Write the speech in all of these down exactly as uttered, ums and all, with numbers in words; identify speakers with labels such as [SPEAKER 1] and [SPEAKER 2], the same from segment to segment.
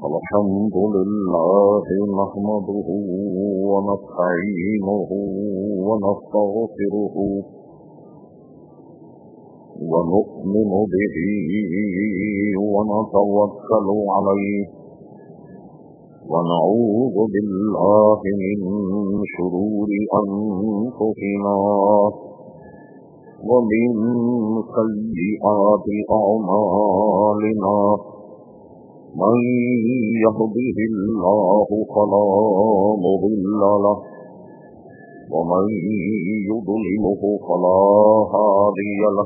[SPEAKER 1] الحمد لله نحمده ونستعينه ونستغفره ونؤمن به ونتوكل عليه ونعوذ بالله من شرور أنفسنا ومن سيئات أعمالنا من يهده الله فلا مضل له ومن يضلله فلا هادي له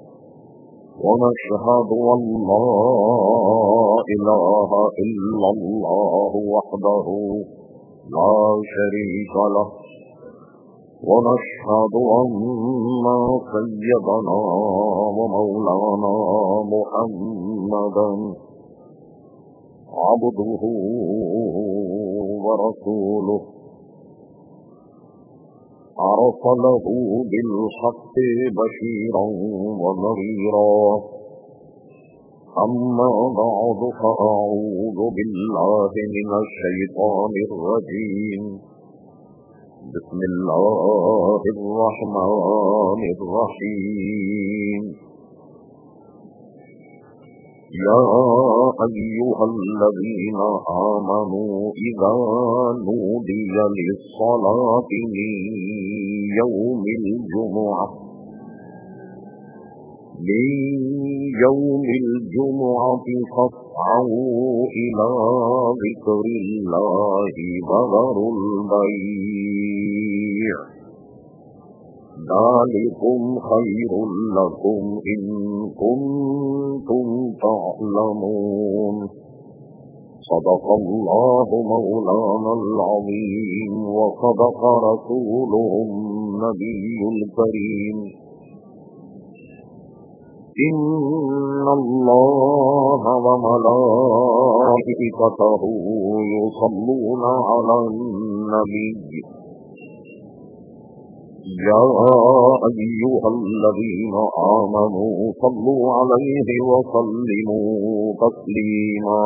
[SPEAKER 1] ونشهد أن لا إله إلا الله وحده لا شريك له ونشهد أن سيدنا ومولانا محمدا عبده ورسوله أرسله بالحق بشيرا ونذيرا أما بعد فأعوذ بالله من الشيطان الرجيم بسم الله الرحمن الرحيم يا أيها الذين آمنوا إذا نودي للصلاة من يوم الجمعة من يوم الجمعة فاسعوا إلى ذكر الله وذروا البيع ذلكم خير لكم إن كنتم تعلمون صدق الله مولانا العظيم وصدق رسوله النبي الكريم إن الله وملائكته يصلون على النبي يا أيها الذين آمنوا صلوا عليه وسلموا تسليما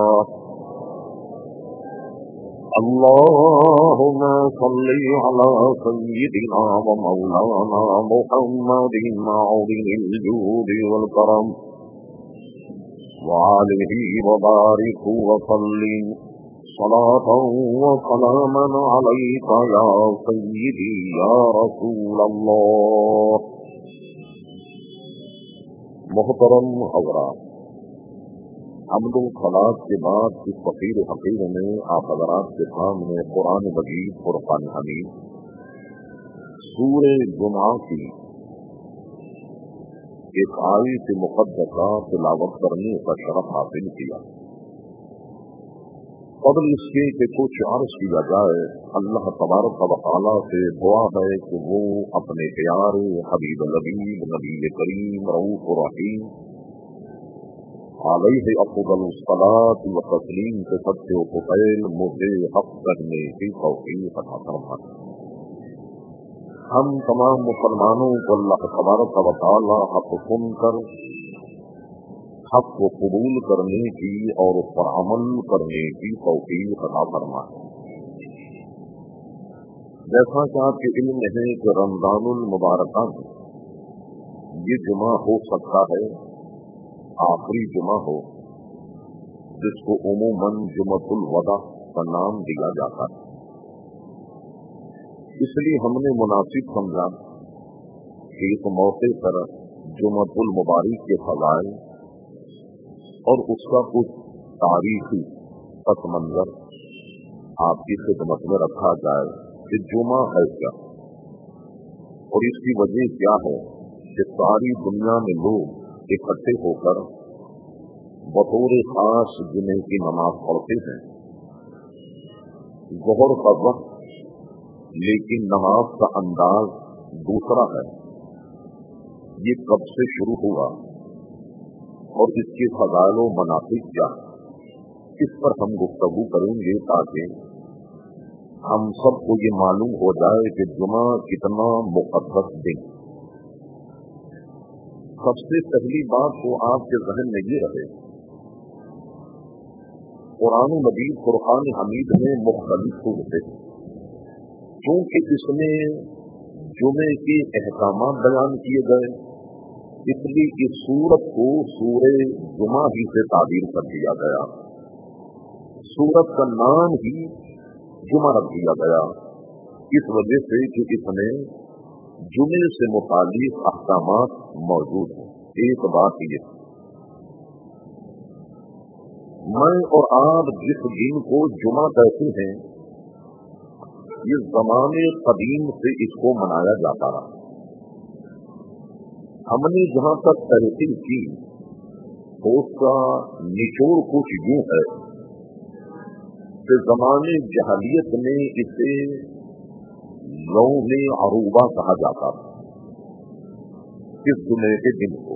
[SPEAKER 1] اللهم صل على سيدنا ومولانا محمد عظيم الجود والكرم وعليه وبارك وسلم صلاة وسلاما عليك يا سيدي يا رسول الله. محترم حضرات، حمد و خلاص کے بعد اس فقیر حقیر میں آپ حضرات کے سامنے قرآن مجید فرقان حمید سورہ جمعہ کی ایک آیت مقدسہ تلاوت کرنے کا شرف حاصل کیا. قبل اس کے کہ کچھ عرض کیا جائے، اللہ تبارک و تعالیٰ سے دعا ہے کہ وہ اپنے پیارے حبیب لبیب نبی کریم رؤوف رحیم علیہ افضل الصلاۃ و تسلیم کے سچے و فضیل مجھے حق کرنے کی توفیق عطا فرمائے. ہم تمام مسلمانوں کو اللہ تبارک و تعالیٰ حق سن کر حق کو قبول کرنے کی اور اس پر عمل کرنے کی توفیق عطا فرمائے. جیسا کہ آپ کے علم ہے کہ رمضان المبارکہ یہ جمعہ ہو سکتا ہے آخری جمعہ ہو، جس کو عموماً جمعۃ الوداع کا نام دیا جاتا ہے. اس لیے ہم نے مناسب سمجھا کہ اس موقع پر جمعۃ المبارک کے فضائل اور اس کا کچھ تاریخی پس منظر آپ کی خدمت میں رکھا جائے کہ جمعہ ہے کیا اور اس کی وجہ کیا ہے کہ ساری دنیا میں لوگ اکٹھے ہو کر بطور خاص جمعے کی نماز پڑھتے ہیں. ظہر کا وقت لیکن نماز کا انداز دوسرا ہے. یہ کب سے شروع ہوا اور اس کے فضائل و منافع کیا، اس پر ہم گفتگو کریں گے تاکہ ہم سب کو یہ معلوم ہو جائے کہ جمعہ کتنا مقدس دن. سب سے پہلی بات تو آپ کے ذہن میں یہ رہے قرآن مجید فرقان حمید میں مختلف صورتیں، چونکہ اس میں جمعے کے احکامات بیان کیے گئے، اس لیے اس سورت کو سورہ جمعہ ہی سے تعبیر کر دیا گیا، سورت کا نام ہی جمعہ رکھ دیا گیا، اس وجہ سے کہ اس میں جمعے سے متعلق احکامات موجود ہیں۔ ایک بات یہ، میں اور آپ جس دن کو جمعہ کہتے ہیں، یہ زمانے قدیم سے اس کو منایا جاتا رہا۔ ہم نے جہاں تک تحقیق کی تو اس کا نچوڑ کچھ یوں ہے کہ زمانے جہلیت میں اسے یوم عروبہ کہا جاتا تھا، اس جمعے کے دن کو۔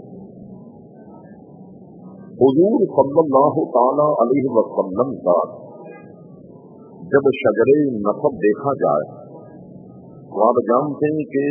[SPEAKER 1] حضور صلی اللہ تعالی علیہ وسلم کا جب شجر نسب دیکھا جائے تو آپ جانتے ہیں کہ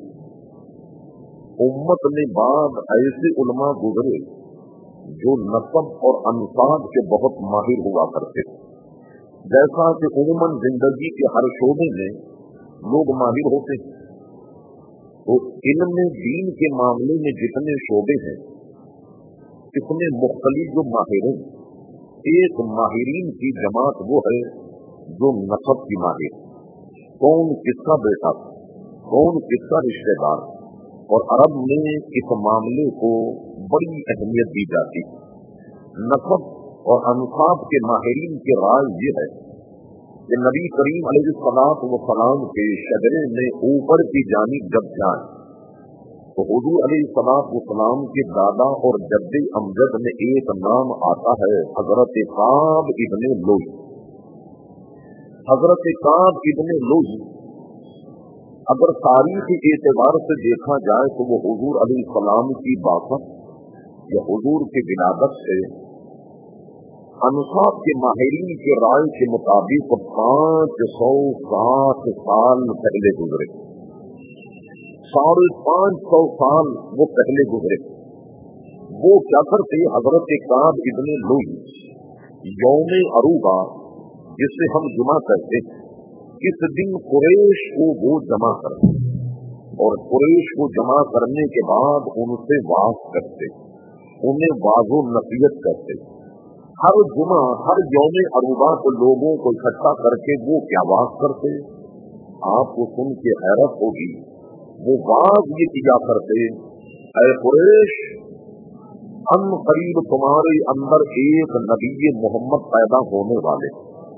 [SPEAKER 1] امت میں بعض ایسے علماء گزرے جو نسب اور انساب کے بہت ماہر ہوا کرتے تھے، جیسا کہ عموماً زندگی کے ہر شعبے میں لوگ ماہر ہوتے ہیں، تو علم دین کے معاملے میں جتنے شعبے ہیں اس میں مختلف جو ماہرین، ایک ماہرین کی جماعت وہ ہے جو نسب کی ماہر، کون کس کا بیٹا، کون کس کا رشتے دار، اور عرب میں اس معاملے کو بڑی اہمیت دی جاتی۔ نسب اور انساب کے ماہرین کی رائے یہ ہے کہ نبی کریم علیہ الصلوۃ والسلام کے شجرے میں اوپر کی جانب جب جائیں تو حضور علیہ الصلوۃ والسلام کے دادا اور جد امجد میں ایک نام آتا ہے، حضرت کعب ابن لؤی۔ حضرت کعب ابن لؤی اگر تاریخ کے اعتبار سے دیکھا جائے تو وہ حضور علیہ السلام کی بعثت یا حضور کی ولادت سے انصاب کے ماہرین کی رائے کے مطابق پانچ سو ساٹھ سال پہلے گزرے، ساڑھے پانچ سو سال وہ پہلے گزرے۔ وہ کیا کرتے؟ حضرت کعب ابن لؤی یوم عروبہ جسے ہم جمعہ کہتے ہیں، اس دن قریش کو وہ جمع کرتے اور قریش کو جمع کرنے کے بعد ان سے واز کرتے، انہیں واز و نصیحت کرتے۔ ہر جمعہ ہر یوم عروبہ کو لوگوں کو اکٹھا کر کے وہ کیا واز کرتے، آپ کو سن کے حیرت ہوگی۔ وہ واز یہ کیا کرتے، اے قریش، ان قریب تمہارے اندر ایک نبی محمد پیدا ہونے والے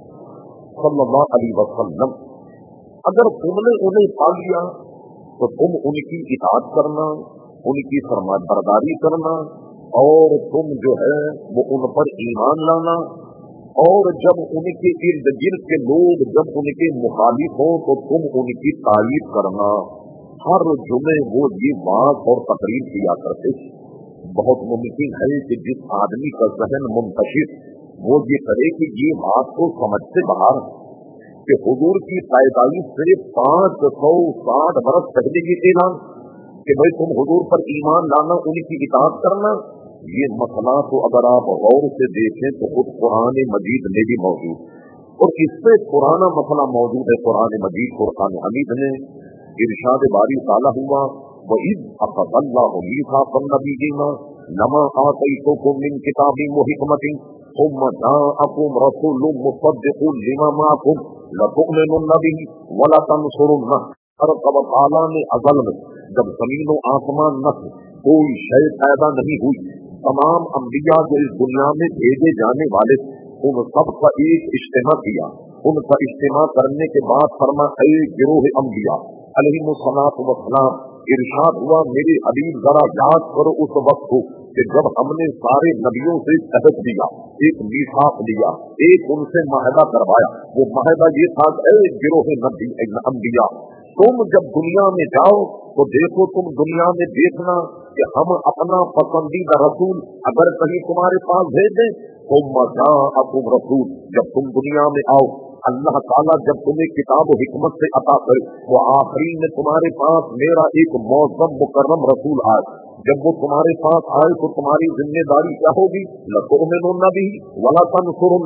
[SPEAKER 1] صلی اللہ علیہ وسلم، اگر تم نے انہیں پا لیا تو تم ان کی اطاعت کرنا، ان کی فرمانبرداری کرنا، اور تم جو ہے وہ ان پر ایمان لانا، اور جب ان کے ارد گرد کے لوگ جب ان کے مخالف ہوں تو تم ان کی تعریف کرنا۔ ہر جمعے وہ یہ بات اور تقریر کیا کرتے۔ بہت ممکن ہے کہ جس آدمی کا ذہن منتشر وہ یہ کرے کہ یہ بات کو سمجھ سے باہر کہ حضور کی پیدائش سے پانچ سو ساٹھ برس پہلے یہ اعلان کہ بھائی تم حضور پر ایمان لانا، ان کی اطاعت کرنا، یہ مسئلہ تو اگر آپ غور سے دیکھیں تو خود قرآن مجید میں بھی موجود، اور اس سے پرانا مسئلہ موجود ہے قرآن مجید قرآن حمید میں۔ ارشاد باری تعالیٰ ہوا، وَإِذْ أَخَذَ اللَّهُ مِيثَاقَ النَّبِيِّينَ لَمَا آتَيْتُكُم مِّن كِتَابٍ وَحِكْمَةٍ ثُمَّ جَاءَكُمْ رَسُولٌ مُصَدِّقٌ لِّمَا مَعَكُمْ لَتُؤْمِنُنَّ بِهِ وَلَتَنصُرُنَّهُ۔ ہر قبر تعالیٰ نے ازل میں جب زمین و آسمان نہ تھے، کوئی شے پیدا نہیں ہوئی، تمام انبیاء جو اس دنیا میں بھیجے جانے والے ان سب کا ایک اجتماع کیا۔ ان کا اجتماع کرنے کے بعد فرمایا، اے گروہ انبیاء علیہ الصلوۃ والسلام، ارشاد ہوا میرے حبیب ذرا یاد کرو اس وقت کو کہ جب ہم نے سارے نبیوں سے عہد دیا، ایک میثاق لیا، ایک ان سے معاہدہ کروایا۔ وہ معاہدہ یہ تھا کہ اے گروہ نبی انبیاء، تم جب دنیا میں جاؤ تو دیکھو، تم دنیا میں دیکھنا کہ ہم اپنا پسندیدہ رسول اگر کہیں تمہارے پاس بھیج دیں تو مزا اکم رسول، جب تم دنیا میں آؤ اللہ تعالیٰ جب تمہیں کتاب و حکمت سے عطا کرے وہ آخری میں تمہارے پاس میرا ایک معظم مکرم رسول آئے، جب وہ تمہارے پاس آئے تو تمہاری ذمہ داری کیا ہوگی؟ لَتُؤْمِنُنَّ بِهِ وَلَتَنصُرُنَّهُ،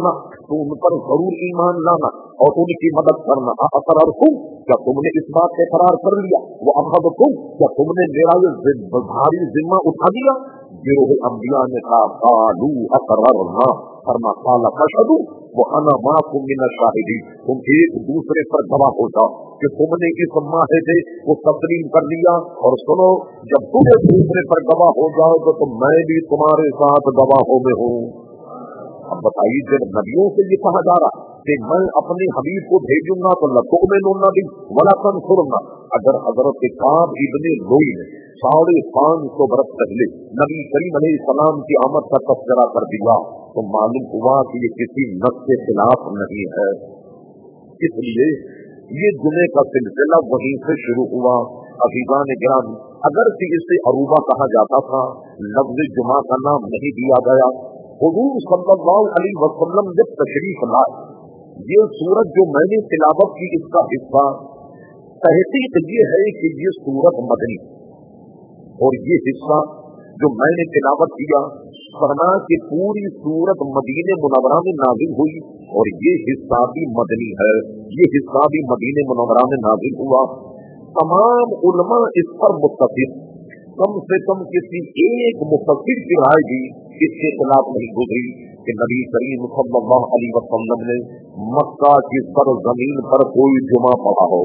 [SPEAKER 1] تو उन पर जरूर ईमान लाना और उनकी मदद करना। अकरार तुम, क्या तुमने इस बात से करार कर लिया? वो अखद तुम, क्या तुमने मेरा ये भारी जिम्मा उठा दिया? गिरोह अंबिया ने कहा कालू अकररना, फरमा काला फशहदू वो अना माकुम मिन शाहिदी, तुम एक दूसरे पर गवाह हो जाओ कि तुमने इस माहिदे को तस्लीम कर लिया। और सुनो, जब तुम एक दूसरे पर गवाह हो जाओगे तो मैं भी तुम्हारे साथ गवाहों में हूँ। अब बताइए, जब नबियों से ये कहा जा रहा कि मैं अपने हबीब को भेजूंगा तो लको में नूना भी वला तंसुरना, अगर हजरत काब इब्ने रोई ने साढ़े पांच सौ बरस पहले नबी करीम अलैहिस्सलाम की आमद का तस्करा कर दिया तो मालूम हुआ कि ये किसी नस के खिलाफ नहीं है। इसलिए ये जुमे का सिलसिला वहीं से शुरू हुआ। अजीजान गिरामी, अगर इसे अरूबा कहा जाता था, लफ्ज जुमा का नाम नहीं दिया गया। हुजूर सल्लल्लाहु अलैहि वसल्लम जब तशरीफ लाए, ये सूरत जो मैंने तिलावत की इसका हिस्सा, तहकीक ये है कि ये सूरत मदनी, और ये हिस्सा जो मैंने तिलावत किया फरमा कि पूरी सूरत मदीने मुनव्वरा में नाजिल हुई और ये हिस्सा भी मदनी है, ये हिस्सा भी मदीने मुनव्वरा में नाजिल हुआ। तमाम उलमा इस पर मुत्तफिक, कम से कम किसी एक मुफस्सिर की राय भी इसके खिलाफ नहीं गुजरी कि नबी करीम सल्लल्लाहु अलैहि वसल्लम ने मक्का की सरजमीन पर कोई जुमा पढ़ा हो।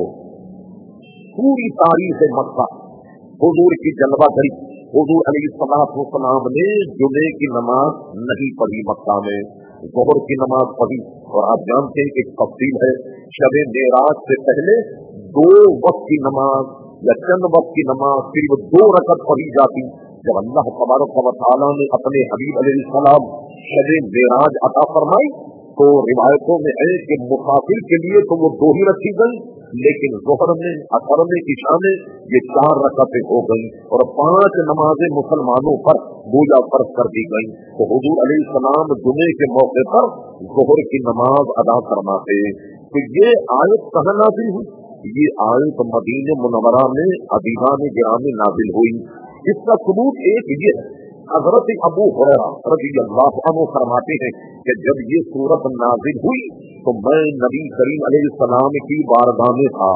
[SPEAKER 1] पूरी तारीख मक्का हुजूर की जलवागरी, हुजूर अलैहिस्सलातु वस्सलाम ने जुमे की नमाज नहीं पढ़ी मक्का में, ज़ोहर की नमाज पढ़ी। और आप जानते हैं कि एक तफसील है, शब मेराज से पहले दो वक्त की नमाज या चंद वक्त की नमाज सिर्फ दो रकत पढ़ी जाती। जब अल्लाह तबारक व तआला ने अपने हबीब अलैहिस्सलाम शब मेराज अता फरमाई तो रिवायतों में है कि मुसाफिर के लिए तो वो दो ही रखी गई, लेकिन ज़ोहर में, असर में, इशा में ये चार रकतें हो गई और पांच नमाजें मुसलमानों पर गोया फर्ज कर दी गई। तो हुजूर अलैहिस्सलाम जुमे के मौके पर ज़ोहर की नमाज अदा फरमाते। तो ये आयत कहाँ नाज़िल हुई? ये आयत मदीने मुनव्वरा में अदीबान गिरामी नाज़िल हुई। इसका सबूत एक ये है, हजरत अबू हुरैरा रज़ियल्लाहु अन्हु फरमाते हैं कि जब ये सूरत नाज़िल हुई तो मैं नबी करीम अलैहिस्सलाम की बारगाह में था।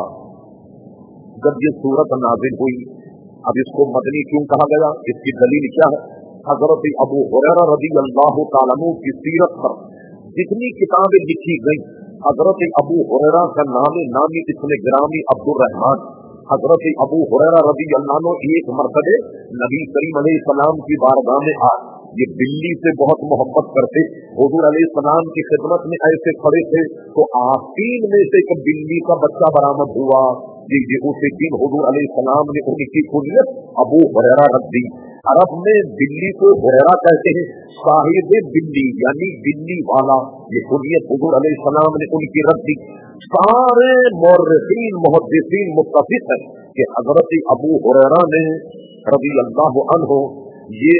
[SPEAKER 1] जब ये सूरत नाज़िल हुई, अब इसको मदनी क्यों कहा गया, इसकी दलील क्या है? हजरत अबू हुरैरा रज़ियल्लाहु तआला अन्हु की सीरत पर जितनी किताबें लिखी गई, हजरत अबू हुरैरा का नाम नामी इसमें गिरामी अब्दुर्रहमान, हजरत अबू हुरैरा रज़ियल्लाहु अन्हु एक मरतबे नबी करीम अलैहिस्सलाम की बारगाह में आए। ये बिल्ली से बहुत मोहब्बत करते, हुजूर अलैहिस्सलाम की खिदमत में ऐसे खड़े थे तो आस्तीन में से एक बिल्ली का बच्चा बरामद हुआ। जी जी उसी दिन हुजूर अलैहिस्सलाम ने उनकी कुनियत अबू हुरैरा रख दी। अरब में बिल्ली को हुरैरा कहते हैं, साहिब बिल्ली यानी बिल्ली वाला, ये कुनियत हुजूर अलैहिस्सलाम ने उनकी रख दी। सारे मुर्रिखीन मुहद्दिसीन मुत्तफिक है कि हजरत अबू हुरैरा ने रज़ियल्लाहु अन्हु ये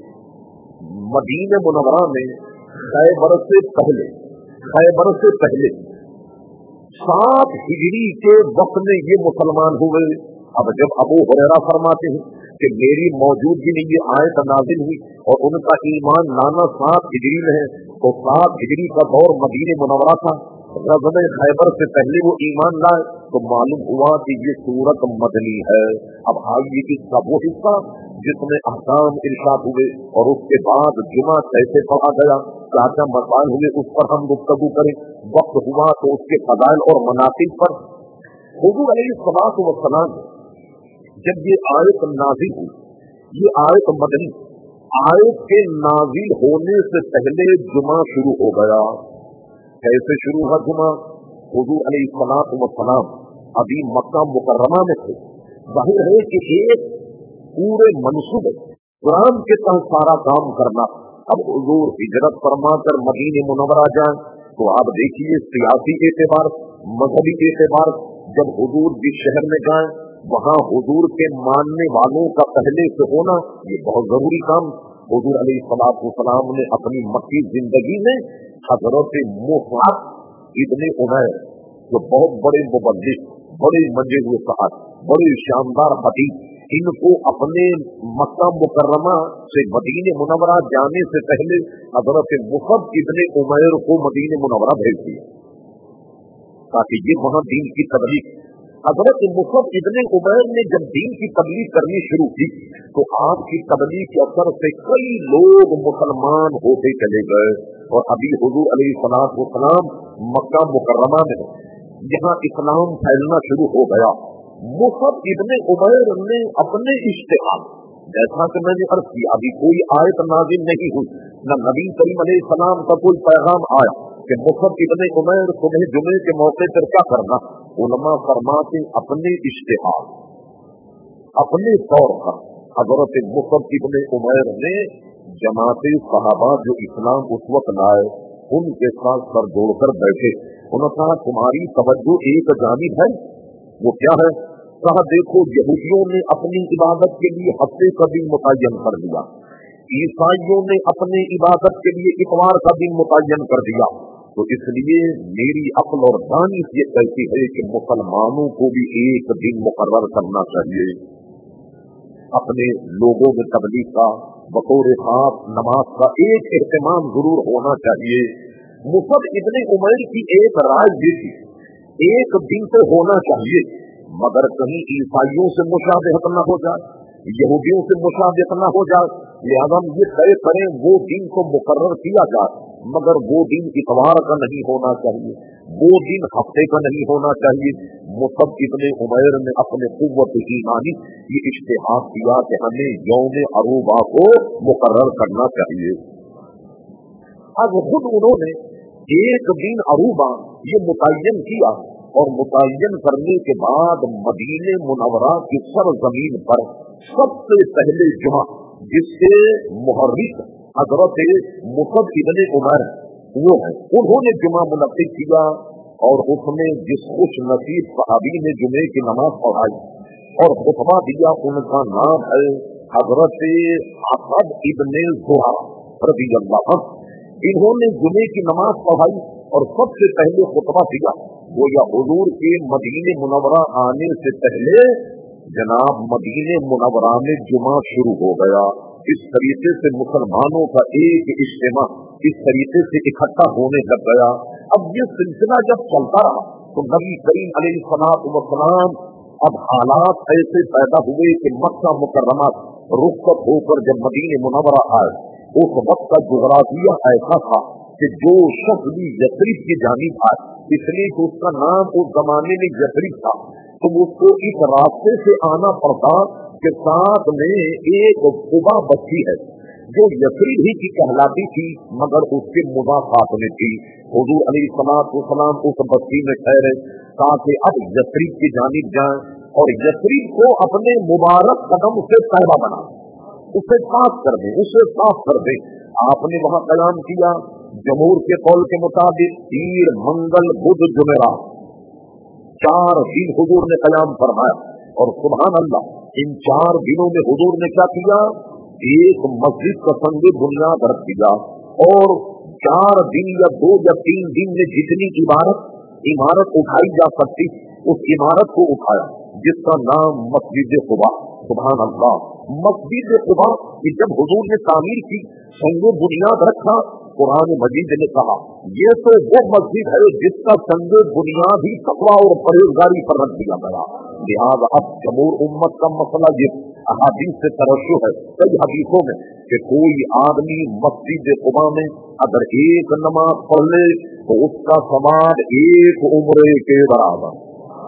[SPEAKER 1] मदीने मुनव्वरा में खैबर से पहले खैबर से पहले सात हिजरी के वक्त में ये मुसलमान हुए। अब जब अबू हुरैरा फरमाते हैं कि मेरी मौजूदगी में ये आयत नाज़िल हुई और उनका ईमान लाना सात हिजरी में है, तो सात हिजरी का दौर मदीने मुनव्वरा था, ग़ज़वे खैबर से पहले वो ईमान लाए, तो मालूम हुआ कि ये सूरत मदनी है। अब आइए इसका वो हिस्सा जिसमें अहकाम इरशाद हुए और उसके बाद जुमा कैसे पढ़ा गया, क्या क्या मसाइल हुए, उस पर हम गुफ्तगू करें। वक्त हुआ तो उसके फज़ाइल और मनाक़िब पर। हुजूर अलैहिस्सलातु वस्सलाम जब ये आयत नाज़िल हुई, ये आयत मदनी, आयत के नाज़िल होने से पहले जुमा शुरू हो गया। कैसे शुरू हुआ जुमा? हुजूर अलैहिस्सलातु वस्सलाम अभी मक्का मुकर्रमा में थे। जाहिर है कि एक पूरे मंसूबे कुरान के तहत सारा काम करना। अब हुजूर हिजरत फरमा कर मदीने मुनव्वरा जाए तो आप देखिए सियासी एतबार, मजहबी एतबार, जब हुजूर जिस शहर में जाए वहाँ हुजूर के मानने वालों का पहले से होना ये बहुत जरूरी काम। हुजूर अलैहिस्सलातु वस्सलाम ने अपनी मक्की जिंदगी में हजरत मुसअब इब्ने उमैर, जो बहुत बड़े मुबल्लिग, बड़े मंजे हुए साहब, बड़े शानदार खतीब, इनको अपने मक्का मुकर्रमा से मदीने मुनव्वरा जाने से पहले हजरत मुसअब इब्ने उमैर को मदीने मुनव्वरा भेज दिया ताकि ये वहां दीन की तबलीग। हजरत मुसअब इब्ने उमैर ने जब दीन की तबलीग करनी शुरू की तो आपकी तबलीग के असर से कई लोग मुसलमान होते चले गए और अभी हुजूर अलैहिस्सलातु वस्सलाम मक्का मुकर्रमा में जहां इस्लाम फैलना शुरू हो गया। मुसअब इब्ने उमैर ने अपने इज्तिहाद, जैसा कि मैंने अर्ज किया, अभी कोई आयत नाज़िल नहीं हुई, न नबी करीम अलैहिस्सलाम का कोई पैगाम आया कि मुसअब इब्ने उमैर तुम्हें जुमे के मौके पर क्या करना। उलमा फरमाते अपने इज्तिहाद, अपने तौर पर हजरत मुसअब इब्ने उमैर ने जमाते सहाबा जो इस्लाम उस वक्त लाए उनके साथ सर जोड़कर बैठे। उन्होंने कहा तुम्हारी तवज्जो एक जानिब है, वो क्या है? कहा देखो यहूदियों ने अपनी इबादत के लिए हफ्ते का दिन मुतय्यन कर दिया, ईसाइयों ने अपनी इबादत के लिए इतवार का दिन मुतय्यन कर दिया, तो इसलिए मेरी अक्ल और दानिश ये कहती है कि मुसलमानों को भी एक दिन मुकर्रर करना चाहिए। अपने लोगों में तबलीग का बतौर खास नमाज का एक एहतमाम जरूर होना चाहिए। मुसअब इब्ने उमैर की एक राय ये थी, एक दिन तो होना चाहिए मगर कहीं ईसाइयों से मुशाबहत न हो जाए, यहूदियों से मुशाबहत न हो जाए, लिहाजा हम ये तय करें वो दिन को मुकर्रर किया जाए मगर वो दिन इतवार का नहीं होना चाहिए, वो दिन हफ्ते का नहीं होना चाहिए। मुसअब इब्ने उमैर ने अपने कुव्वत ईमानी ये इज्तिहाद किया कि हमें यौम अरूबा को मुकर्रर करना चाहिए। अब खुद उन्होंने एक दिन अरूबा ये मुतय्यन किया और मुतय्यन करने के बाद मदीने मुनव्वरा की सरजमीन पर सबसे पहले जुमा जिससे मुहर्रिस हजरत मुसअब इब्ने उमैर वो है, उन्होंने जुमा मुनक्किद किया और उसमें जिस खुश नसीब सहाबी ने जुमे की नमाज पढ़ाई और खुतबा दिया उनका नाम है हजरत असद इब्ने ज़ुरारा रज़ियल्लाहु अन्हु। इन्होंने जुमे की नमाज पढ़ाई और सबसे पहले खुतबा दिया। वो या हुजूर के मदीने मुनव्वरा आने से पहले जनाब मदीने मुनव्वरा में जुमा शुरू हो गया। इस तरीके से मुसलमानों का एक इज्तिमा इस तरीके से इकट्ठा होने लग गया। अब ये सिलसिला जब चलता रहा तो नबी करीम अलैहिस्सलातु वस्सलाम अब हालात ऐसे पैदा हुए कि मक्का मुकर्रमा रुखसत होकर जब मदीने मुनव्वरा आए उस वक्त का जुगराफिया ऐसा था कि जो शख्स भी यथरिब की जानिब आए, इसलिए कि उसका नाम उस जमाने में यथरिब था, तो उसको इस रास्ते से आना पड़ता कि साथ में एक खुबा बस्ती है जो यथरिब ही की कहलाती थी मगर उसके मुदाफात में थी। हुजूर अलैहिस्सलातु वस्सलाम उस बस्ती में ठहरे ताकि अब यथरिब की जानिब जाएं और यथरिब को अपने मुबारक कदम से तैबा बना, उसे साफ कर दे, उसे साफ कर दे। आपने वहां कलाम किया जमहूर के कौल के मुताबिक पीर मंगल बुध जुमेरात चार दिन हुजूर ने कलाम फरमाया और सुभान अल्लाह इन चार दिनों में हुजूर ने क्या किया, एक मस्जिद का संग बुनियाद रख दिया और चार दिन या दो या तीन दिन में जितनी इमारत इमारत उठाई जा सकती उस इमारत को उठाया जिसका नाम मस्जिद कुबा। सुभान अल्लाह, मस्जिद कुबा की जब हुजूर ने तामीर की, संग बुनियाद रखा, कुरान मजीद ने कहा ये तो वो मस्जिद है जिसका संग बुनियाद ही तकवा और परहेजगारी पर रख दिया गया। लिहाजा अब जमहूर उम्मत का मसला ये अहादीस से तरश्शु है कई हदीसों में कि कोई आदमी मस्जिद कुबा में अगर एक नमाज पढ़ ले तो उसका सवाब एक उम्रे के बराबर।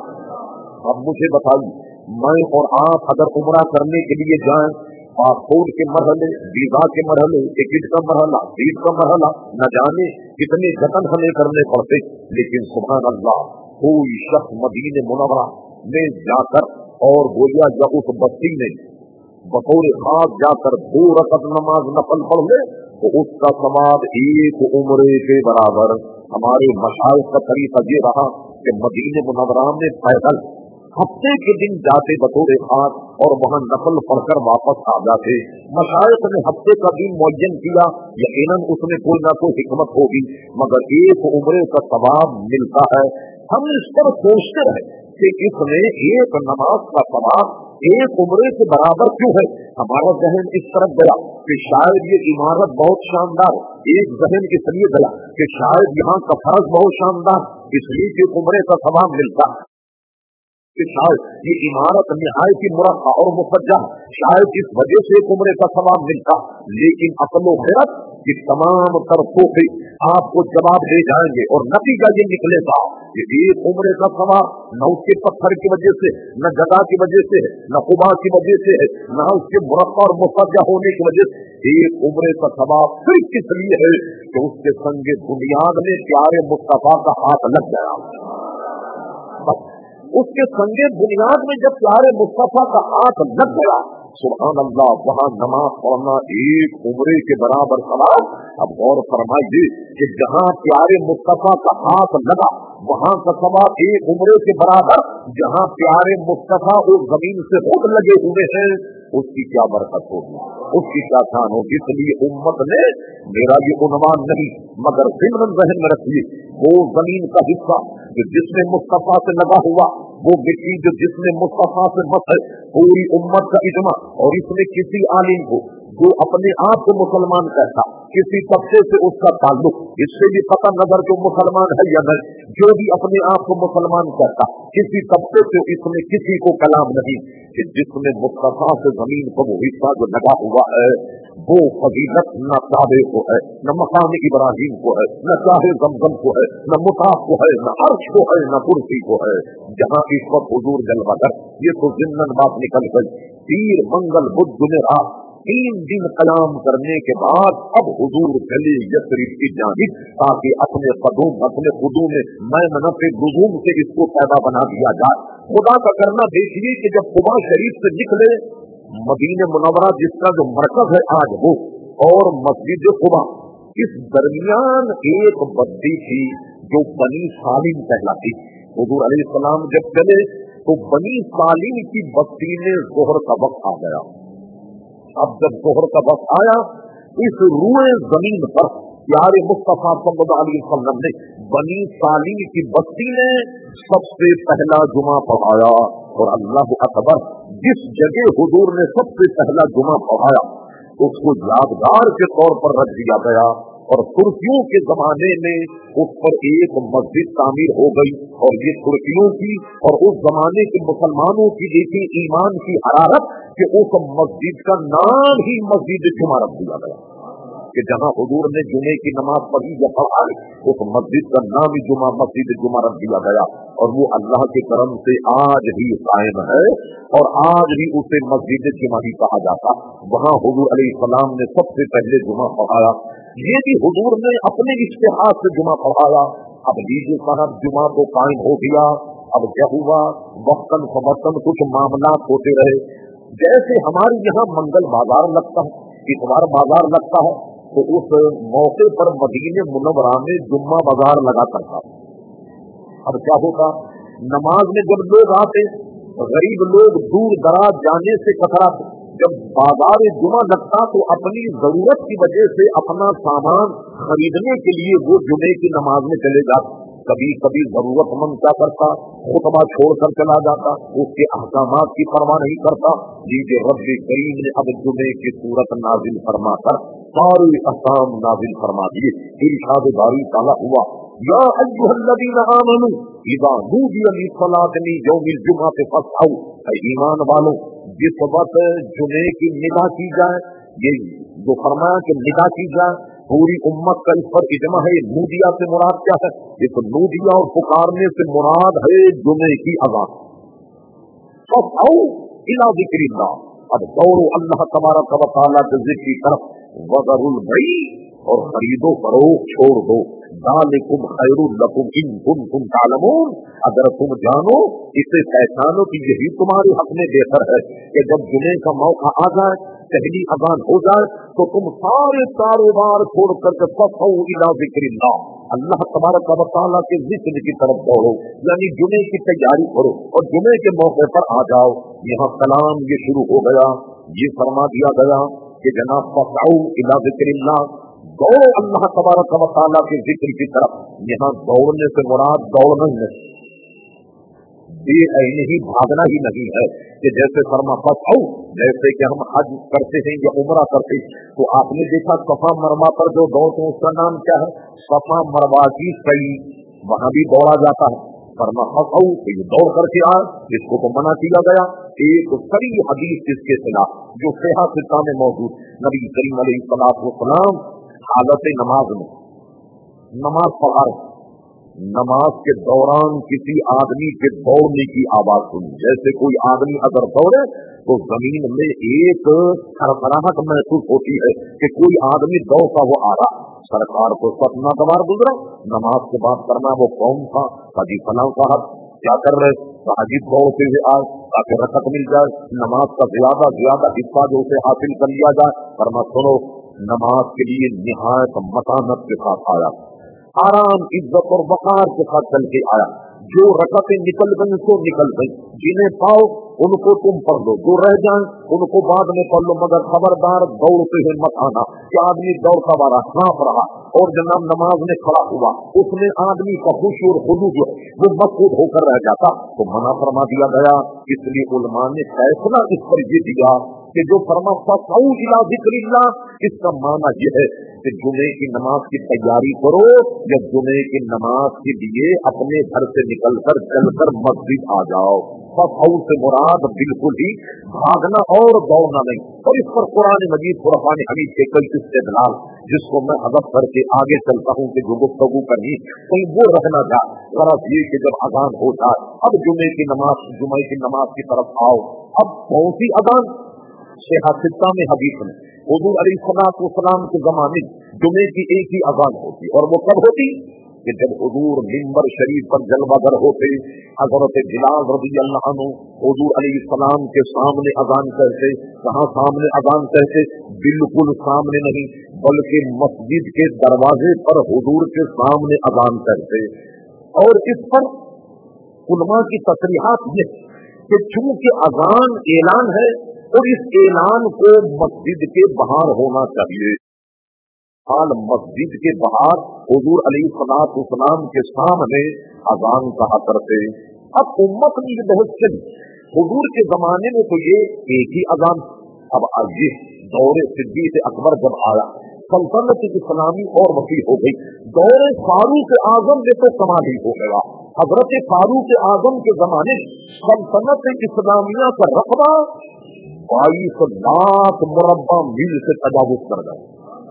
[SPEAKER 1] अब मुझे बताइए, मैं और आप अगर उम्रा करने के लिए जाएं, पासपोर्ट के मरहले, वीजा के मरहले, टिकट का मरहला, सीट का मरहला, न जाने कितने जतन हमें करने पड़ते, लेकिन सुभान अल्लाह कोई शख्स मदीने मुनव्वरा में जाकर और गोया या उस बस्ती में बतौर खास जाकर दो रकअत नमाज नफल पढ़ ले तो उसका सवाब एक उम्रे के बराबर। हमारे मशाइख का तरीका ये रहा कि मदीने मुनव्वरा में पैदल हफ्ते के दिन जाते बतौर खास और वहाँ नफल पढ़कर वापस आ जाते। मशाइख ने हफ्ते का दिन मुअय्यन किया, यकीनन उसमें कोई ना कोई हिकमत होगी मगर एक उम्रे का सवाब मिलता है। हम इस पर सोचते रहे कि इसमें एक नमाज का सवाब ایک عمرے کے برابر کیوں ہے؟ ہمارا ذہن اس طرف گیا کہ شاید یہ عمارت بہت شاندار، ایک ذہن اس لیے گیا کہ شاید یہاں کا فرض بہت شاندار، اس لیے کہ عمرے کا ثواب ملتا، کہ شاید یہ عمارت نہایت ہی مرقع اور مفجع، شاید اس وجہ سے عمرے کا ثواب ملتا۔ لیکن عقل و خرد کی تمام طرفوں آپ کو جواب دے جائیں گے اور نتیجہ یہ نکلے گا کہ ایک عمرے کا ثواب نہ اس کے پتھر کی وجہ سے، نہ جگہ کی وجہ سے ہے، نہ قبا کی وجہ سے ہے، نہ اس کے مرقع اور مفجع ہونے کی وجہ سے، ایک عمرے کا ثواب صرف اس لیے ہے کہ اس کے سنگ بنیاد میں پیارے مصطفیٰ کا ہاتھ لگ گیا۔ اس کے سنگ بنیاد میں جب پیارے مصطفیٰ کا ہاتھ لگ گیا، سبحان اللہ، وہاں نماز پڑھنا ایک عمرے کے برابر ثواب۔ اب غور فرمائیے کہ جہاں پیارے مصطفیٰ کا ہاتھ لگا وہاں کا ثواب ایک عمرے کے برابر، جہاں پیارے مصطفیٰ اس زمین سے خود لگے ہوئے ہیں اس کی کیا برکت ہوگی، اس کی کیا شان ہوگی۔ اس لیے امت نے، میرا یہ عنوان نہیں مگر ضمن ذہن میں رکھیے، وہ زمین کا حصہ جو جس میں مصطفیٰ سے لگا ہوا، وہ مٹی جو جس میں مصطفیٰ سے مت ہے، پوری امت کا اجماع، اور اس میں کسی عالم کو جو اپنے آپ کو مسلمان کہتا، کسی طبقے سے اس کا تعلق، اس سے بھی قطع نظر جو مسلمان ہے یا نہیں، جو بھی اپنے آپ کو مسلمان کہتا، کسی طبقے سے اس میں کسی کو کلام نہیں کہ جس میں مصطفیٰ سے زمین پر وہ حصہ جو لگا ہوا ہے وہ فضیلت نہ کعبے کو ہے، نہ مقام ابراہیم کو ہے، نہ چاہے زمزم کو ہے، نہ مطاف کو ہے، نہ عرش کو ہے، نہ کرسی کو ہے۔ جہاں اس وقت حضور جلوہ گر، یہ تو ضمن بات نکل گئی، پیر منگل بدھ جمعرات تین دن قیام کرنے کے بعد اب حضور چلے یثرب کی جانب، تاکہ اپنے قدوم اپنے قدوم میں منف قدوم سے اس کو پیدا بنا دیا جائے۔ خدا کا کرنا دیکھیے کہ جب قبا شریف سے نکلے، مدینہ منورہ جس کا جو مرکز ہے آج وہ، اور مسجد قبا، اس درمیان ایک بستی تھی جو بنی سالم کہلاتی۔ حضور علیہ السلام جب چلے تو بنی سالم کی بستی میں ظہر کا وقت آ گیا۔ اب جب ظہر کا وقت آیا، اس روئے زمین پر پیارے مصطفیٰ صلی اللہ علیہ وسلم نے بنی سالم کی بستی میں سب سے پہلا جمعہ پڑھایا، اور اللہ اکبر، جس جگہ حضور نے سب سے پہلا جمعہ پڑھایا اس کو یادگار کے طور پر رکھ دیا گیا، اور ترکیوں کے زمانے میں اس پر ایک مسجد تعمیر ہو گئی، اور یہ ترکیوں کی اور اس زمانے کے مسلمانوں کی دیکھی ایمان کی حرارت کہ اس مسجد کا نام ہی مسجد جمعہ رکھ دیا گیا، کہ جہاں حضور نے جمعے کی نماز پڑھی یا پڑھائی اس مسجد کا نام ہی جمعہ مسجد جمعہ رکھ دیا گیا، اور وہ اللہ کے کرم سے آج بھی قائم ہے، اور آج بھی اسے مسجد جمعہ ہی کہا جاتا۔ وہاں حضور علیہ السلام نے سب سے پہلے جمعہ پڑھایا، یہ بھی حضور نے اپنے اشتہار سے جمعہ پڑھایا۔ اب لیجیے صاحب، جمعہ تو قائم ہو گیا، اب کیا ہوا، وقتاً فوقتاً کچھ معاملات ہوتے رہے۔ جیسے ہمارے یہاں منگل بازار لگتا ہے، اتوار بازار لگتا ہے، تو اس موقع پر مدینہ منورہ میں جمعہ بازار لگا کرتا۔ اب کیا ہوتا، نماز میں جب لوگ آتے، غریب لوگ دور دراز جانے سے کتراتے، جب بازار جمعہ لگتا تو اپنی ضرورت کی وجہ سے اپنا سامان خریدنے کے لیے وہ جمعے کی نماز میں چلے جاتے۔ کبھی کبھی ضرورت مند کیا کرتا، خطبہ چھوڑ کر چلا جاتا، اس کے احکامات کی پرواہ نہیں کرتا۔ لیکن رب کریم نے اب جمعے کی صورت نازل فرما کر سارے احکام نازل فرما دیے۔ ارشاد باری تعالیٰ ہوا، یا ایھا الذین آمنوا اذا نودی للصلاۃ من یوم الجمعۃ فاسعوا، اے ایمان والوں، جس وقت جمعے کی ندا کی جائے، یہ جو فرمایا کہ ندا کی جائے، پوری امت کا اس پر اجماع ہے۔ نودیا سے مراد کیا ہے؟ اس نودیا اور پکارنے سے مراد ہے جمعے کی اذان۔ فاسعوا الی ذکر اللہ، اب دوڑو اللہ تبارک و تعالیٰ کے ذکر کی طرف۔ وذروا البیع، اور خرید و فروخت چھوڑ دو۔ ذالکم خیر لکم ان کنتم تعلمون، اگر تم جانو، اسے پہچانو کہ یہی تمہارے حق میں بہتر ہے کہ جب جمعے کا موقع آ جائے، پہلی اذان ہو جائے، تو تم سارے کاروبار چھوڑ کر کے فاسعوا الی ذکر اللہ، اللہ تبارک و تعالیٰ کے ذکر کی طرف دوڑو، یعنی جمعے کی تیاری کرو اور جمعے کے موقع پر آ جاؤ۔ یہاں کلام یہ شروع ہو گیا، یہ فرما دیا گیا کہ جناب فاسعوا الی ذکر اللہ، دوڑو اللہ تبارک و تعالیٰ کے ذکر کی طرف۔ یہاں دوڑنے سے مراد دوڑنا نہیں، بے عین ہی بھاگنا ہی نہیں ہے کہ جیسے فرما فسعوا، جیسے کہ ہم حج کرتے ہیں یا عمرہ کرتے ہیں تو آپ نے دیکھا صفا مروا پر جو دوڑتے ہیں اس کا نام کیا ہے؟ صفا مروا کی سعی، وہاں بھی دوڑا جاتا ہے۔ فرما فسعوا کہ یہ دوڑ کر کے آئے، اس کو تو منع کیا گیا۔ ایک سری حدیث اس کے خلاف جو صحیح ستہ میں موجود، نبی کریم علیہ الصلوۃ والسلام حالت نماز میں نماز پڑھا رہے، نماز کے دوران کسی آدمی کے دوڑنے کی آواز سنی، جیسے کوئی آدمی اگر دوڑے تو زمین میں ایک کھڑکھڑاہٹ محسوس ہوتی ہے کہ کوئی آدمی دوڑتا وہ آ رہا۔ سرکار کو سب ناگوار گزرا، نماز کے بعد کرنا وہ کون تھا؟ حاجی فلاں صاحب کیا کر رہے؟ حاجی دوڑتے ہوئے آئے تاکہ رکعت مل جائے، نماز کا زیادہ زیادہ حصہ جو اسے حاصل کر لیا جائے۔ فرما سنو، نماز کے لیے نہایت متانت کے ساتھ آیا، آرام عزت اور وقار کے ساتھ چل کے آیا۔ جو رکعتیں نکل گئی سو نکل گئی، جنہیں پاؤ ان کو تم پڑھ لو، جو رہ جائیں ان کو بعد میں پڑھ لو، مگر خبردار دوڑتے ہوئے مت آنا کہ آدمی دوڑتا ہوا رہا، کانپ رہا اور جناب نماز میں کھڑا ہوا، اس میں آدمی کا خشوع اور خضوع جو وہ مفقود ہو کر رہ جاتا تو منع فرما دیا گیا۔ اس لیے علماء نے فیصلہ اس پر یہ دیا کہ جو فرما فسعوا الی ذکر اللہ، اس کا معنی یہ ہے کہ جمعے کی نماز کی تیاری کرو یا جمعے کی نماز کے لیے اپنے گھر سے نکل کر چل کر مسجد آ جاؤ۔ فسعوا سے مراد بالکل ہی بھاگنا اور دوڑنا نہیں۔ اور اس پر قرآن مجید فرقان حمید کے کئی استدلال جس کو میں حذف کر کے آگے چلتا ہوں کہ جو گفتگو کرنی کہیں وہ رہنا جائے۔ غرض یہ کہ جب اذان ہو جائے اب جمعے کی نماز جمعے کی نماز کی طرف آؤ۔ اب کون سی اذان؟ صحیح ستہ میں حدیث میں حضور علیہ الصلوۃ والسلام کے زمانے جمعے کی ایک ہی اذان ہوتی، اور وہ کب ہوتی؟ کہ جب حضور منبر شریف پر جلوہ گر ہوتے، حضرت بلال رضی اللہ عنہ حضور علیہ السلام کے سامنے اذان کہتے۔ کہاں سامنے اذان کہتے؟ بالکل سامنے نہیں، بلکہ مسجد کے دروازے پر حضور کے سامنے اذان کہتے۔ اور اس پر علماء کی تصریحات یہ کہ چونکہ اذان اعلان ہے اور اس اعلان کو مسجد کے باہر ہونا چاہیے، حال مسجد کے باہر حضور علیہ الصلوۃ والسلام کے سامنے اذان کہا کرتے۔ اب امت میں یہ بہت چلی، حضور کے زمانے میں تو یہ ایک ہی اذان، اب آئیے دور صدیق اکبر جب آیا سلطنت اسلامی اور وسیع ہو گئی، دور فاروق اعظم میں تو کمال ہی ہو گیا۔ حضرت فاروق اعظم کے زمانے سلطنت اسلامیہ کا رقبہ بائیس لاکھ مربع میل سے تجاوز کر گئے۔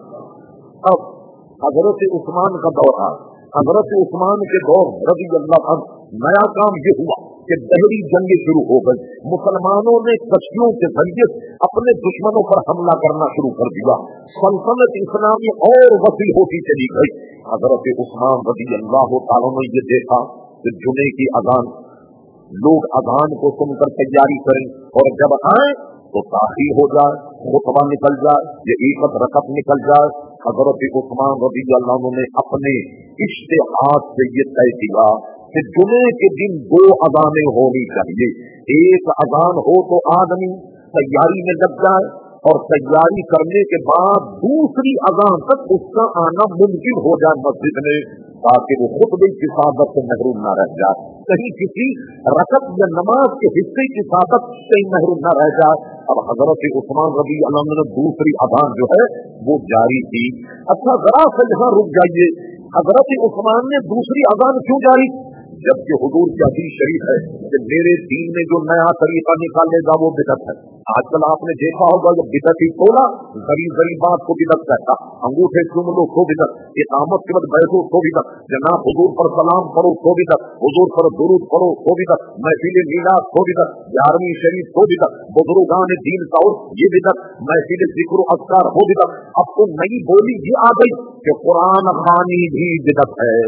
[SPEAKER 1] اب حضرت عثمان کا دور ہے، حضرت عثمان کے دور رضی اللہ عنہ نیا کام یہ ہوا کہ بحری جنگیں شروع ہو گئی، مسلمانوں نے کشتیوں کے ذریعے اپنے دشمنوں پر حملہ کرنا شروع کر دیا، سلطنت اسلامی اور وسیع ہوتی چلی گئی۔ حضرت عثمان رضی اللہ تعالیٰ نے یہ دیکھا کہ جمعے کی اذان، لوگ اذان کو سن کر تیاری کریں اور جب آئیں تو تاخیر ہو جائے، خطبہ نکل جائے یا ایک رکعت نکل جائے۔ حضرت عثمان رضی اللہ عنہ نے اپنے اجتہاد سے یہ طے کیا کہ جمعے کے دن دو اذانیں ہونی چاہیے، ایک اذان ہو تو آدمی تیاری میں لگ جائے اور تیاری کرنے کے بعد دوسری اذان تک اس کا آنا ممکن ہو جائے مسجد میں، تاکہ وہ خطبے کی سعادت سے محروم نہ رہ جائے، کہیں کسی رکعت یا نماز کے حصے کی سعادت سے محروم نہ رہ جائے۔ اب حضرت عثمان رضی اللہ عنہ نے دوسری اذان جو ہے وہ جاری کی۔ اچھا ذرا سے یہاں رک جائیے، حضرت عثمان نے دوسری اذان کیوں جاری؟ جبکہ حضور کی حدیث شریف ہے کہ میرے دین میں جو نیا طریقہ نکالے گا وہ بدعت ہے۔ آج کل آپ نے دیکھا ہوگا جو بدعتی ٹولہ غریب غریب بات کو بدعت کہتا، انگوٹھے چوم لو تو بدعت، اقامت کے بعد بیٹھو تو بدعت، جناب حضور پر سلام پڑھو تو بدعت، حضور پر درود پڑھو تو بدعت، محفل میلاد تو بدعت، گیارہویں شریف تو بدعت، بزرگان دین کا یہ بدعت، محفل ذکر و اذکار وہ بدعت۔ اب تو نئی بولی یہ آ گئی کہ قرآن خوانی بھی بدعت ہے،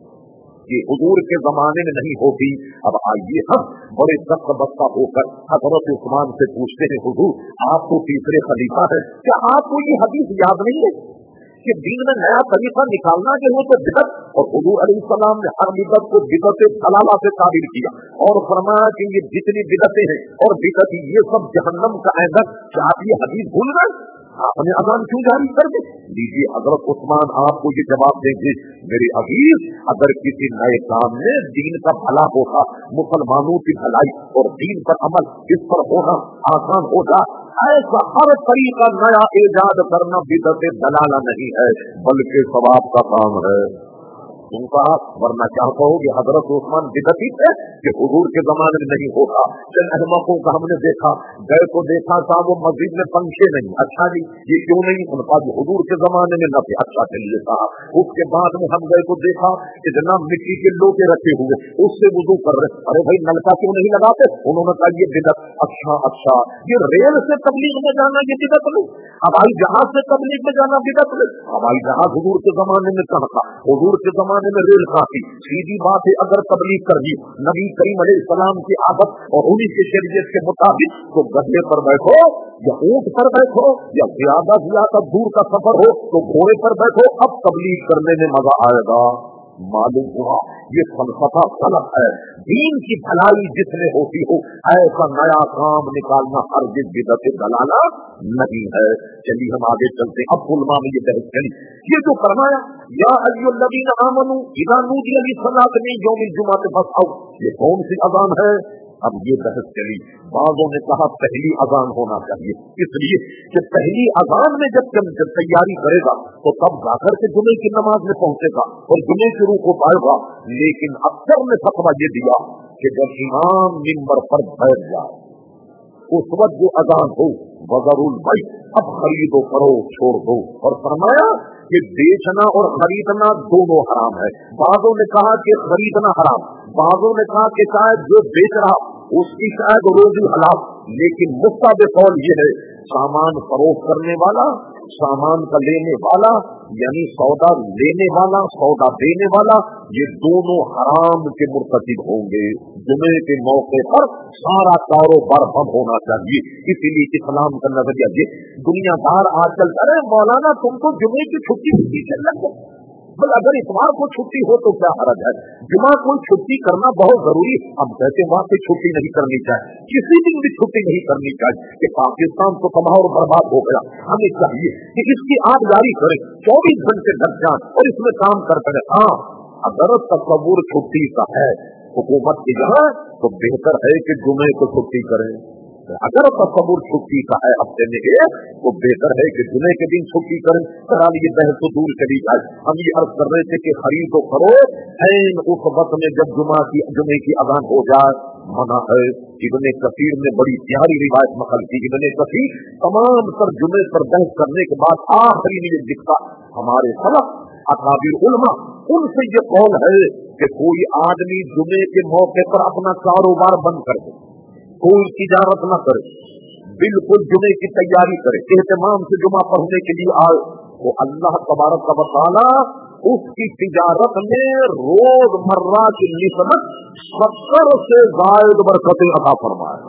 [SPEAKER 1] یہ حضور کے زمانے میں نہیں ہوتی۔ اب آئیے ہم بڑے سخت بستہ ہو کر حضرت عثمان سے پوچھتے ہیں، حضور آپ تو تیسرے خلیفہ ہیں، کیا آپ کو یہ حدیث یاد نہیں ہے کہ دین میں نیا طریقہ نکالنا جو ہو تو بدعت؟ اور حضور علیہ السلام نے ہر بدعت کو بدعت ضلالہ سے تعبیر کیا اور فرمایا کہ یہ جتنی بدعتیں ہیں اور بدعت یہ سب جہنم کا ایندھن، کیا آپ یہ حدیث بھول گئے؟ آپ نے अजान क्यों जारी कर दी? लीजिए हजरत उस्मान आपको ये जवाब देंगे, मेरे अजीज, अगर किसी नए काम में दीन का भला होगा, मुसलमानों की भलाई और दीन पर अमल इस पर होना आसान होगा, ऐसा हर तरीका नया ईजाद करना बिदअत दलाला नहीं है बल्कि सवाब का काम है। तुम कहा, वरना क्या कहोगे हजरत उस्मान बिदअती थे कि हुजूर के जमाने में नहीं होगा। चंद अहमकों का हमने देखा, गए को देखा था वो मस्जिद में पंखे नहीं। अच्छा जी, ये क्यों नहीं? उनका जो हुजूर के जमाने में न थे। अच्छा चलिए कहा। उसके बाद में हम गए को देखा इतना मिट्टी के लोटे रखे हुए, उससे वुजू कर रहे। अरे भाई नलका क्यों नहीं लगाते? उन्होंने कहा ये बिदअत। अच्छा अच्छा, ये रेल से तबलीग में जाना ये बिदअत नहीं, हवाई जहाज से तबलीग में जाना बिदअत नहीं। हवाई जहाज हुजूर के जमाने में कहाँ था? हुजूर के जमाने में रेल काफी सीधी बात है। अगर तबलीग करनी नबी करीम अलैहिस्सलाम की आदत और उन्हीं के शरीयत के मुताबिक, तो गधे पर बैठो या ऊंट पर बैठो या ज्यादा ज्यादा दूर का सफर हो तो घोड़े पर बैठो, अब तबलीग करने में मजा आएगा। मालूम हुआ ये फलसफा गलत है। दीन की भलाई जिसमें होती हो ऐसा नया काम निकालना हरगिज़ बिदअत दलाला नहीं है। चलिए हम आगे चलते। अब उलमा में ये बहस चली, ये जो फरमाया या अय्युहल्लज़ीना आमनू इज़ा नूदिया लिस्सलाति मिन यौमिल जुमअति फस्अऊ, ये कौन सी अज़ान है? अब ये बहस चली। बाज़ों ने कहा पहली अज़ान होना चाहिए, इसलिए कि पहली अज़ान में जब जब तैयारी करेगा तो तब जाकर के जुमे की नमाज में पहुंचेगा और जुमे की रूह को पाएगा। लेकिन अक्सर ने फतवा ये दिया कि जब इमाम मिंबर पर बैठ जाए उस वक्त जो अज़ान हो वज़रुल बैअ, अब खरीदो करो छोड़ दो। और फरमाया कि बेचना और खरीदना दोनों हराम है। बाज़ों ने कहा कि खरीदना हराम, बाज़ों ने कहा कि शायद जो बेच रहा उसकी शायद रोजी हलाल। लेकिन मुफ्ताद कौल ये है, सामान फरोख्त करने वाला, सामान का लेने वाला, यानी सौदा लेने वाला, सौदा देने वाला, ये दोनों हराम के मुर्तकिब होंगे। जुमे के मौके पर सारा कारोबार बंद होना चाहिए। इसीलिए इस्लाम का नजरिया ये, दुनियादार आजकल अरे मौलाना तुम तो जुमे की छुट्टी पीछे लग गए, बल अगर इतवार को छुट्टी हो तो क्या हरज है, जुमा को छुट्टी करना बहुत जरूरी। हम कहते वहां से छुट्टी नहीं करनी चाहिए, किसी दिन भी छुट्टी नहीं करनी चाहिए कि पाकिस्तान तो तबाह और बर्बाद हो गया। हमें चाहिए कि इसकी आग जारी करें, चौबीस घंटे लग जाए और इसमें काम करते रहे। हाँ, अगर तस्वुर छुट्टी का है हुकूमत की जगह तो बेहतर है कि जुमे को छुट्टी करें। अगर तस्वुर छुट्टी का है हफ्ते में एक तो बेहतर है कि जुमे के दिन छुट्टी करें। बहरहाल ये बहस तो दूर चली जाए। हम ये अर्ज कर रहे थे कि खरीदो करो ऐन उस वक्त में जब जुमा की जुमे की अज़ान हो जाए मना है। इब्ने कसीर ने बड़ी प्यारी रिवायत नकल की। इब्ने कसीर तमाम तर जुमे पर बहस करने के बाद आखिरी में लिखता, हमारे सलफ अकाबिर उलमा उनसे ये कौल है कि कोई आदमी जुमे के मौके पर अपना कारोबार बंद कर दे, कोई तिजारत न करे, बिल्कुल जुमे की तैयारी करे, एहतमाम से जुमा पढ़ने के लिए आए, तो अल्लाह तबारक व तआला उसकी तिजारत में रोजमर्रा की निस्बत सत्तर से ज़ायद बरकतें अता फरमाएगा,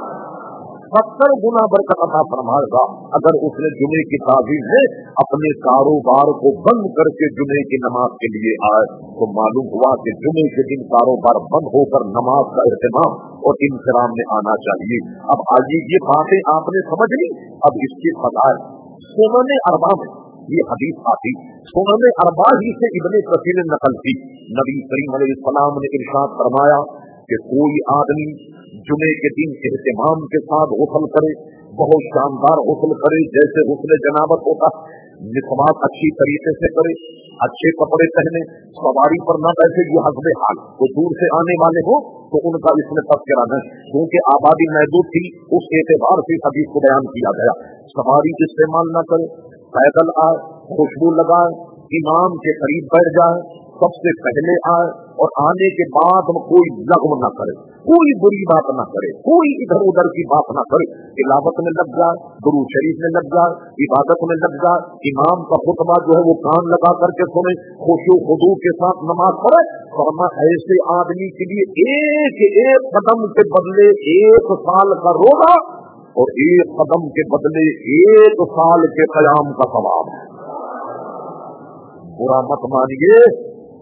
[SPEAKER 1] सत्तर गुना बरकत अता फरमाएगा। अगर उसने जुमे की ताज़ीम में अपने कारोबार को बंद करके जुमे की नमाज के लिए आए तो मालूम हुआ कि जुमे के दिन कारोबार बंद होकर नमाज का एहतमाम और इंतजाम में आना चाहिए। अब आइए ये बातें आपने समझ ली। अब इसकी फज़ाइल सुनन अरबा में ये हदीस आती, सुनन अरबा ही से इब्ने कसीर ने नकल की। नबी करीम अलैहिस्सलाम ने इरशाद फरमाया कि कोई आदमी जुमे के दिन एहतमाम के साथ गुस्ल करे, बहुत शानदार गुस्ल करे जैसे गुस्ल जनाबत होता, निस्वाक अच्छी तरीके से करे, अच्छे कपड़े पहने, सवारी पर न बैठे, ये हस्बे हाल। तो दूर से आने वाले हो तो उनका इसमें तज़किरा नहीं, क्योंकि आबादी महदूद थी, उस एतबार से हदीस को बयान किया गया। सवारी इस्तेमाल न करे, पैदल आए, खुशबू लगाए, इमाम के करीब बैठ जाए, सबसे पहले आए और आने के बाद कोई लग़्व न करे, कोई बुरी बात न करे, कोई इधर उधर की बात न करे, तिलावत में लग जाए, दुरूद शरीफ में लग जाए, इबादत में लग जाए, इमाम का खुतबा जो है वो कान लगा करके सुने, खुशू खुदू के साथ नमाज पढ़े। फरमा ऐसे आदमी के लिए एक एक कदम के बदले एक साल का रोजा और एक कदम के बदले एक साल के क़याम का सवाब है। बुरा मत मानिए,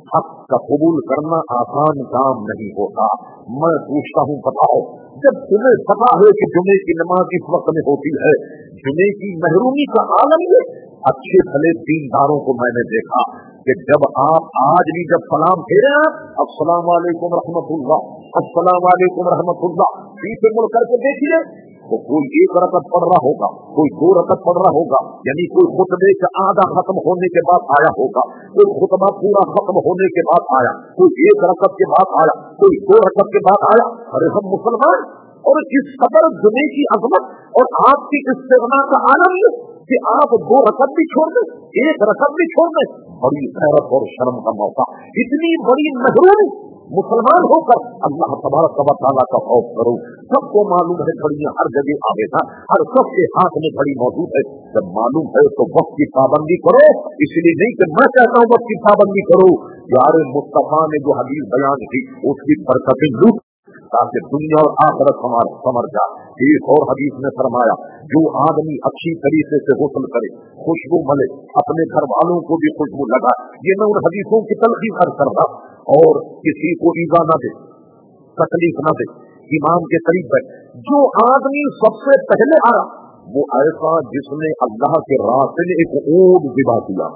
[SPEAKER 1] حق کا قبول کرنا آسان کام نہیں ہوتا. میں پوچھتا ہوں بتاؤ، جب تمہیں پتا ہے کہ جمعے کی نماز اس وقت میں ہوتی ہے، جمعے کی محرومی کا عالم یہ. اچھے بھلے دینداروں کو میں نے دیکھا کہ جب آپ آج بھی جب سلام پھیرے آپ السلام علیکم رحمت اللہ، السلام علیکم رحمت اللہ، پیچھے مڑ کر کے دیکھیے تو کوئی ایک رکعت پڑھ رہا ہوگا، کوئی دو رکعت پڑھ رہا ہوگا، یعنی کوئی خطبے کا آدھا ختم ہونے کے بعد آیا ہوگا، کوئی خطبہ پورا ختم ہونے کے بعد آیا، کوئی ایک رکعت کے بعد آیا، کوئی دو رکعت کے بعد آیا. ارے ہم مسلمان، اور اس قدر جمعے کی عظمت اور آپ کی استغنا کا عالم یہ کہ آپ دو رکعت بھی چھوڑ دیں، ایک رکعت بھی چھوڑ دیں. بڑی غیرت اور شرم کا موقع، اتنی بڑی محرومی. مسلمان ہو کر اللہ تبارک و تعالیٰ کا خوف کرو. سب کو معلوم ہے گھڑیاں ہر جگہ آویزاں، ہر سب کے ہاتھ میں گھڑی موجود ہے. جب معلوم ہے تو وقت کی پابندی کرو. اس لیے نہیں کہ میں کہتا ہوں وقت کی پابندی کرو، یار مصطفیٰ نے جو حدیث بیان کی اس کی برکتیں لوٹ تاکہ دنیا اور آخرت ہمارا سمر جائے. ایک اور حدیث میں فرمایا جو آدمی اچھی طریقے سے غسل کرے، خوشبو ملے، اپنے گھر والوں کو بھی خوشبو لگائے. یہ میں ان حدیثوں کی تلخی کر کرتا اور کسی کو ایزا نہ دے، تکلیف نہ دے، امام کے قریب ہے. جو آدمی سب سے پہلے آیا وہ ایسا جس نے اللہ کے راستے میں ایک اونٹ ذبح کیا.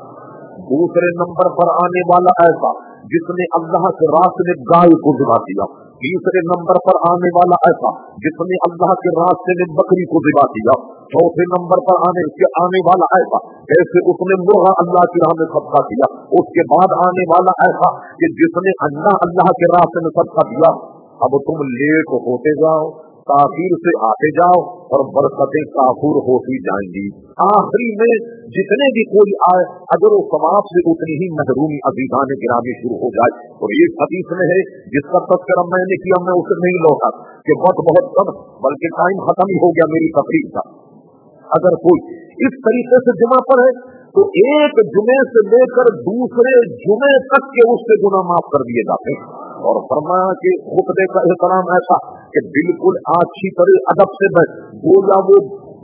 [SPEAKER 1] دوسرے نمبر پر آنے والا ایسا جس نے اللہ کے راستے میں گائے کو ذبح کیا. تیسرے نمبر پر آنے والا ایسا جس نے اللہ کے راستے میں بکری کو ذبح کیا. چوتھے نمبر پر آنے کے آنے والا ایسا جیسے اس نے مرغا اللہ کی راہ میں صدقہ کیا. اس کے بعد آنے والا ایسا کہ جس نے انڈا اللہ کے راستے میں صدقہ دیا. اب تم لیٹ ہوتے جاؤ، تاخیر سے آتے جاؤ اور برکتیں کافور ہوتی جائیں گی. آخری میں جتنے بھی کوئی آئے اجر و ثواب سے اتنی ہی محرومی عزیزان گرامی شروع ہو جائے. اور یہ حدیث میں ہے جس کا تذکرہ میں نے کیا میں اسے نہیں لوٹا کہ وقت بہت کم بلکہ ٹائم ختم ہی ہو گیا میری تقریر کا. اگر کوئی اس طریقے سے جمعہ پڑھے تو ایک جمعے سے لے کر دوسرے جمعے تک کے اس سے گناہ معاف کر دیے جاتے ہیں. اور فرمایا کہ خطبے کا احترام ایسا کہ بالکل اچھی طرح ادب سے بیٹھ گویا وہ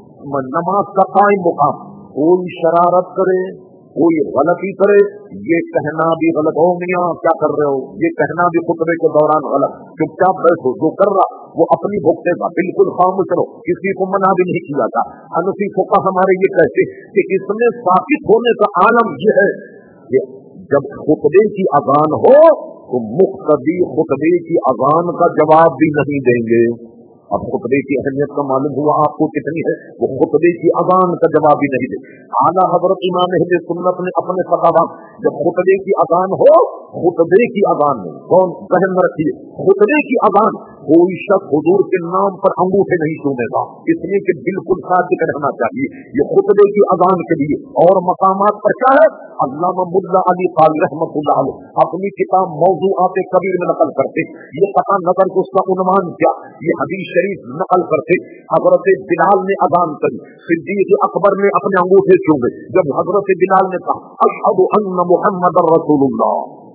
[SPEAKER 1] نماز کا قائم مقام. کوئی شرارت کرے، کوئی غلطی کرے، یہ کہنا بھی غلط ہو میاں کیا کر رہے ہو، یہ کہنا بھی خطبے کے دوران غلط. چپ چاپ بیٹھو، جو کر رہا وہ اپنی بھگتے گا، بالکل خاموش رہو، کسی کو منع بھی نہیں کیا جاتا. حنفی فقہ ہمارے یہ کہتے کہ اس میں ثابت ہونے کا عالم یہ ہے کہ جب خطبے کی اذان ہو تو مقتدی خطبے کی اذان کا جواب بھی نہیں دیں گے. اب خطبے کی اہمیت کا معلوم ہوا آپ کو کتنی ہے. وہ خطبے کی اذان کا جواب بھی نہیں دے. اعلیٰ حضرت امام اہل سنت نے اپنے فتاوی جب خطبے کی اذان ہو، خطبے کی اذان میں کون ذہن میں رکھیے، خطبے کی اذان کوئی شخص حضور کے نام پر انگوٹھے نہیں چھونے گا، اس لیے کہ بالکل صادق رہنا چاہیے. یہ خطبے کی اذان کے لیے اور مقامات پر کیا ہے. علامہ ملا علی قاری رحمۃ اللہ علیہ اپنی کتاب موضوعات کبیر میں نقل کرتے یہ قطع نظر کو اس کا عنوان کیا، یہ حدیث شریف نقل کرتے. حضرت بلال نے اذان کری، صدیق اکبر نے اپنے انگوٹھے چومے. جب حضرت بلال نے کہا اشہد ان محمد رسول اللہ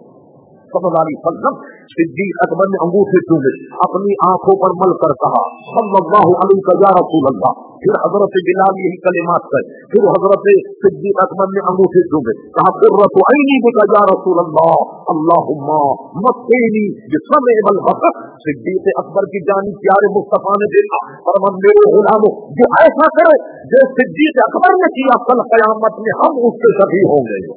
[SPEAKER 1] صلی اللہ علیہ وسلم، صدیق اکبر نے انگوٹھے چومے، اپنی آنکھوں پر مل کر کہا صلی اللہ علیہ وسلم یا رسول اللہ. پھر حضرت بلال یہی کلمات کہے. پھر حضرت صدیق اکبر نے انگوٹھے چومے، کہا قرۃ عینی بک یا رسول اللہ اللہم متینی بسمع والبصر. صدیق اکبر کی جانی پیارے مصطفیٰ نے دیکھا، فرمان میرے غلاموں جو ایسا کرے جو صدیق اکبر نے کیا کل قیامت میں ہم اس سے شفیع ہوں گے.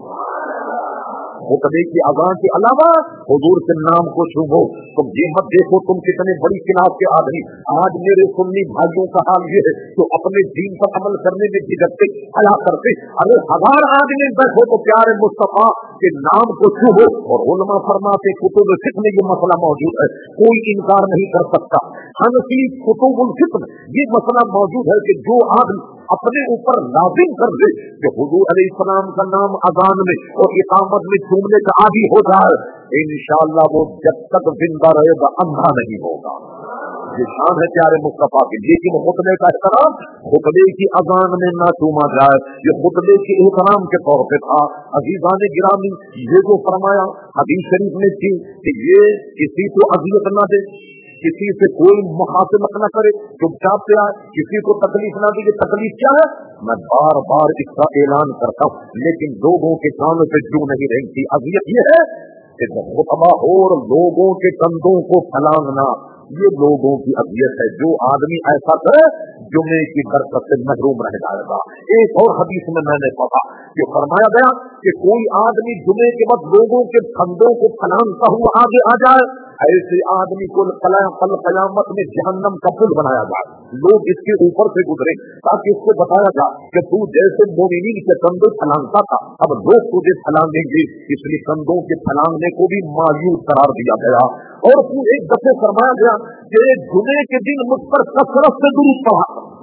[SPEAKER 1] خطبے کی اذان کے علاوہ حضور کے نام کو چھوو. تم یہ مت دیکھو تم کتنے بڑی کلاس کے آدمی. آج میرے سنی بھائیوں کا حال یہ ہے تو اپنے دین پر عمل کرنے میں جھجکتے حیا کرتے. اگر ہزار آدمی بیٹھو تو پیارے مصطفیٰ کے نام کو چھوو. اور علماء فرماتے کتب فقہ میں یہ مسئلہ موجود ہے، کوئی انکار نہیں کر سکتا. حنفی کتب الفقہ یہ مسئلہ موجود ہے کہ جو آدمی اپنے اوپر لازم کر دے کہ حضور علیہ السلام کا نام اذان میں اور اقامت میں چھومنے کا عادی ہو جائے، انشاءاللہ وہ جب تک زندہ رہے گا اندھا نہیں ہوگا. یہ شان ہے پیارے مصطفیٰ کی. لیکن خطبے کا احترام خطبے کی اذان میں نہ چوما جائے، یہ خطبے کے احترام کے طور پہ تھا. عزیزان گرامی یہ جو فرمایا حدیث شریف میں تھی کہ یہ کسی کو اذیت نہ دے، किसी से कोई मुखातिबत न करे, चुपचाप से आए, किसी को तकलीफ ना दी। तकलीफ क्या है? मैं बार बार इसका ऐलान करता हूँ, लेकिन लोगों के कानों पे जू नहीं रही थी। अजियत ये है कि खुतबा हो और लोगों के कंधों को फलांगना, ये लोगों की अजियत है। जो आदमी ऐसा करे जुमे की बरकत से महरूम रह जाएगा। एक और हदीस में मैंने पढ़ा कि फरमाया गया कि कोई आदमी जुमे के बाद लोगों के कंधों को फलांगता हुआ आगे आ जाए, ऐसे आदमी को कल कयामत में जहन्नम का पुल बनाया जाए, लोग इसके ऊपर से गुजरे ताकि इसको बताया जाए कि तू जैसे मोमिनीन के कंधे फलांगता था, अब लोग तुझे फलांगेंगे। इसलिए कंधों के फलांगने को भी मायूस करार दिया गया। और तू एक दफे फरमाया गया कि जुमे के दिन मुझ पर कसरत से दुरूद पढ़ा।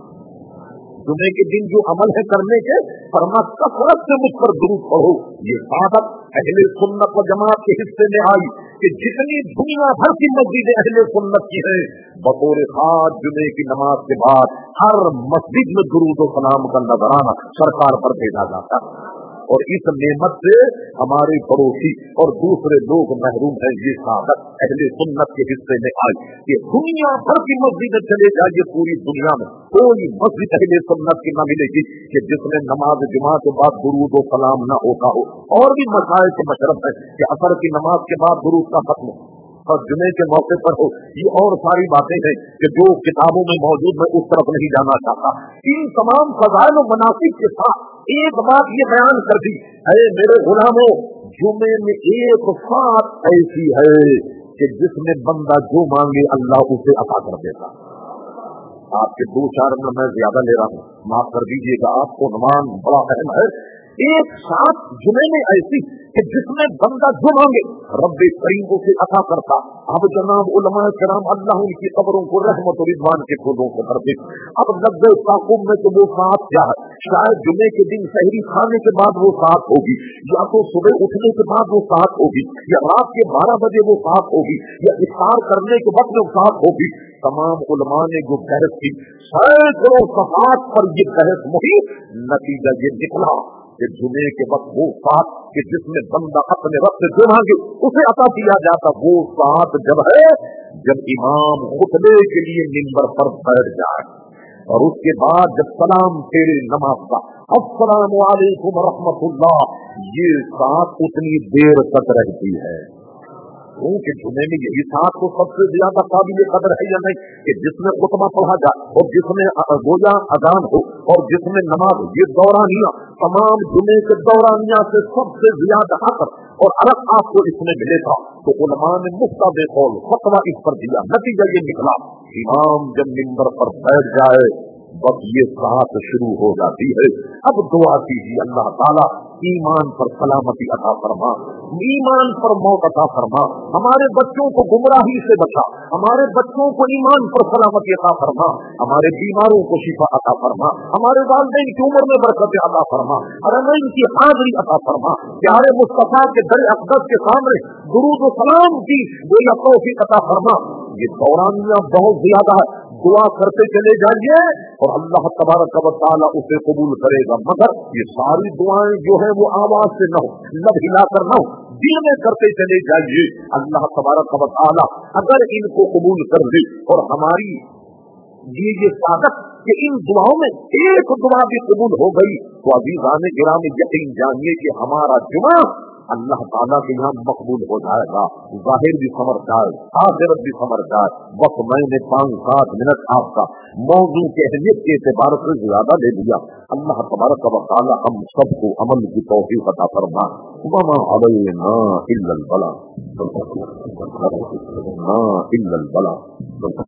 [SPEAKER 1] जुमे के दिन जो अमल है करने के, फरमा कसरत से मुझ पर दुरूद पढ़ो। ये आदत अहले सुन्नत व जमात के हिस्से में आई कि जितनी दुनिया भर की मस्जिद अहले सुन्नत की है, बतौर खास जुमे की नमाज के बाद हर मस्जिद में दुरूद व सलाम का नजराना सरकार पर भेजा जाता है। और इस नेमत से हमारे पड़ोसी और दूसरे लोग महरूम हैं। ये सादत अहले सुन्नत के हिस्से में आई कि दुनिया भर की मस्जिद चले जाइए, पूरी दुनिया में कोई मस्जिद अहले सुन्नत की न मिलेगी कि जिसमें नमाज जुमा के बाद दुरूद व सलाम न होता हो। और भी मसाइल के मशरफ है कि असर की नमाज के बाद दुरूद का खत्म और जुमे के मौके पर हो। ये और सारी बातें हैं कि जो किताबों में मौजूद, मैं उस तरफ नहीं जाना चाहता। इन तमाम फज़ाइल और मनासिब के साथ एक बात ये बयान कर दी है मेरे गुलामों, जुमे में एक साथ ऐसी है कि जिसमें बंदा जो मांगे अल्लाह उसे अता कर देता। आपके दो चार में मैं ज्यादा ले रहा हूँ, माफ कर दीजिएगा, आपको नुमान बड़ा अहम है। एक साथ जुमे में ऐसी कि जिसमें बंदा जो मांगे रब्बे करीम उसे अता करता। अब जनाब उलमा किराम अल्लाह उनकी कब्रों को रहमत और रिज़वान के फूलों से भर दे। अब नब्बे ताकुब में तो वो साथ क्या है? शायद जुमे के दिन सहरी खाने के बाद वो साथ होगी, या तो सुबह उठने के बाद वो साथ होगी, या रात के बारह बजे वो साथ होगी, या इफ्तार करने के वक्त वो साथ होगी। तमाम उलमा ने जो बहस की, सैकड़ों सफात पर ये बहस मुही, नतीजा ये निकला कि जुमे के वक्त वो साथ कि जिसमें बंदा अपने रब से जो मांगे उसे अता किया जाता, वो साथ जब है जब इमाम खुतबे के लिए मिंबर पर बैठ जाए और उसके बाद जब सलाम तेरे नमाज का अस्सलामु अलैकुम रहमतुल्लाह, ये साथ उतनी देर तक रहती है। क्योंकि जुमे में यही साथ तो सबसे ज्यादा काबिल कदर है या नहीं कि जिसमें खुतबा पढ़ा जाए और जिसमें गोया अजान हो और जिसमें नमाज हो। ये दौरानिया तमाम जुमे के दौरानिया से सबसे ज्यादा असर और अरब आपको इसमें मिलेगा। तो उलमा ने मुफ्ता बेकौल फतवा इस पर दिया। नतीजा ये निकला, इमाम जब मिंबर पर बैठ जाए बस ये साथ शुरू हो जाती है। अब दुआ कीजिए अल्लाह ताला ईमान पर सलामती अता फरमा, ईमान पर मौत अता फरमा, हमारे बच्चों को गुमराही से बचा, हमारे बच्चों को ईमान पर सलामती अता फरमा, हमारे बीमारों को शिफा अता फरमा, हमारे वालिदैन की उम्र में बरकत अता फरमा, हरमैन की हाजिरी अता फरमा, प्यारे मुस्तफा के दर अक़दस के सामने दुरूद व सलाम की गोया तौफीक अता फरमा। ये दौरानिया बहुत ज्यादा है, दुआ करते चले जाइए और अल्लाह तबारक व तआला उसे कबूल करेगा। मगर ये सारी दुआएं जो है वो आवाज से न हो, लब हिलाकर न हो, दिल में करते चले जाइए। अल्लाह तबारक व तआला अगर इनको कबूल कर ले और हमारी ये ये सादत कि इन दुआओं में एक दुआ भी कबूल हो गई तो अज़ीज़ान गिरामी यकीन जानिए कि हमारा जुमा अल्लाह ताला के यहाँ मकबूल हो जाएगा। जाहिर भी समझ जाए, आखिरत भी समझ जाए। वक्त मैंने पाँच सात मिनट आपका मौजू के अहमियत के एतबार से ज्यादा ले लिया। अल्लाह तबारक व तआला हम सबको अमल की तौफीक अता फरमा। वमा अलैना इल्लल बलाग, इल्लल बलाग।